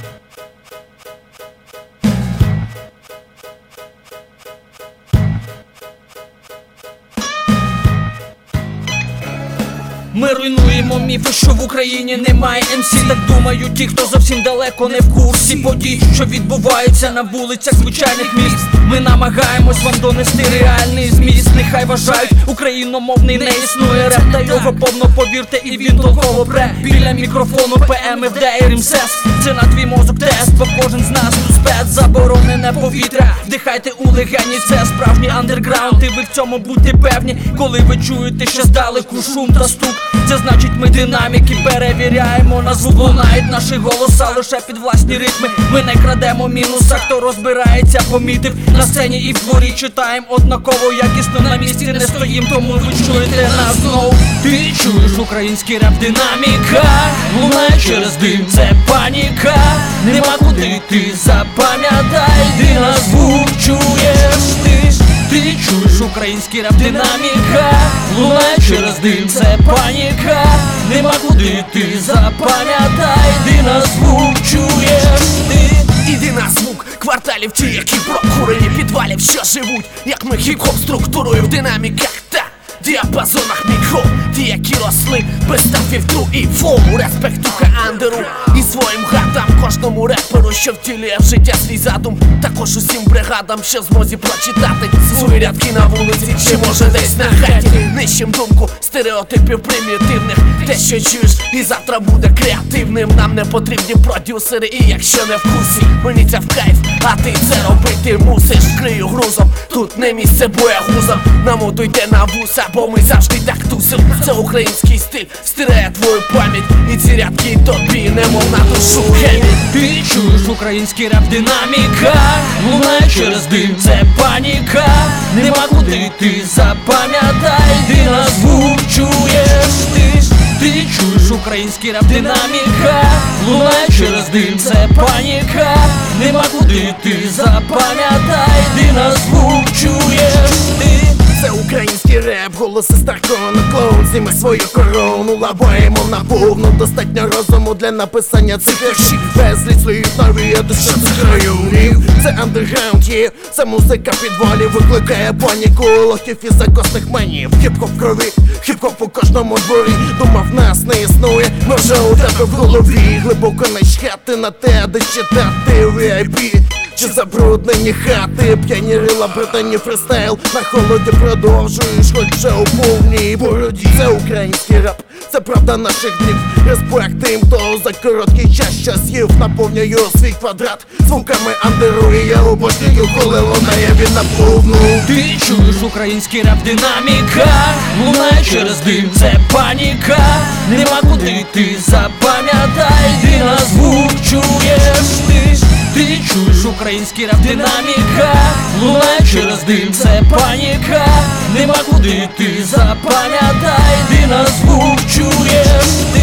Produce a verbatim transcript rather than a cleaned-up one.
Ми руйнуємо міфи, що в Україні немає ем сі. Так думають ті, хто зовсім далеко не в курсі подій, що відбуваються на вулицях звичайних міст. Ми намагаємось вам донести реальний зміст. Нехай вважають, україномовний не існує реп, та його повно, повірте, і він толково пре. Біля мікрофону пе ем еф де і Римсес. Це на твій мозок тест, бо кожен з нас тут спец. Заборонене повітря, вдихайте у легені, це справжній андерграунд. І ви в цьому будьте певні, коли ви чуєте ще здалеку шум та стук. Це значить, ми динаміки перевіряємо. На звук лунають наші голоса лише під власні ритми. Ми не крадемо мінуса, хто розбирається, помітив. На сцені і в дворі читаємо однаково якісно, на місці не стоїм, тому ви чуєте нас знов. Ти чуєш український реп, динаміка лунає через дим, це паніка. Нема куди йти, запам'ятай, ти на звук чуєш ти. Ти чуєш український реп, динаміка лунає через дим, це паніка. Нема куди йти, запам'ятай, ти на звук чуєш ти. Іди на звук кварталів, ті, які прокурені підвалів, що живуть, як ми хіп-хоп структурою в динаміках та діапазонах мікро. Ті, які росли без та фільтру і флоу. Респектуха андеру і своїм хатам, кожному реперу, що втілює в життя свій задум. Також усім бригадам, що в змозі прочитати свої рядки на вулиці, чи може десь на хаті. Нищим думку стереотипів примітивних. Те, що чуєш, і завтра буде креативним. Нам не потрібні продюсери, і якщо не в курсі, мені це в кайф, а ти це робити мусиш. Крию грузом, тут не місце боягузам. На моду йде на вуса, бо ми завжди так тусим. Це український стиль, стирає твою пам'ять, і ці рядки тобі немов на душу хемі. Ти чуєш український реп, динаміка лунає через дим, це паніка. Нема куди йти, запам'ятай, ти на звук чуєш ти. Ти чуєш український реп, динаміка лунає через дим, це паніка. Нема куди йти, запам'ятай, ти на звук чуєш ти. Це український реп, голоси старкого на клоун. Зніми свою корону, лабаємо наповну. Достатньо розуму для написання цих віршів. Безліч слів навіє душа з районів. Це андерграунд, є, це музика підвалів. Викликає паніку, лохів і закосних манів. Хіп-хоп в крові, хіп-хоп у кожному дворі. Думав, нас не існує, може у тебе в голові. Глибоко начхати на те, де читати ві ай пі. Чи забруднені хати, п'яні рила, британі фристайл. На холоді продовжуєш, хоч вже у повній бороді. Це український рап, це правда наших днів. Респект тим, хто за короткий час щас їв. Наповнюю свій квадрат звуками андеру, і я обожнюю, коли лунає він наповну. Ти чуєш український реп, динаміка лунає через дим, це паніка. Нема куди йти, запам'ятай, ти на звук чуєш ти. Ти чуєш український реп, динаміка лунає через дим, це паніка. Нема куди йти, запам'ятай, ти на звук чуєш ти.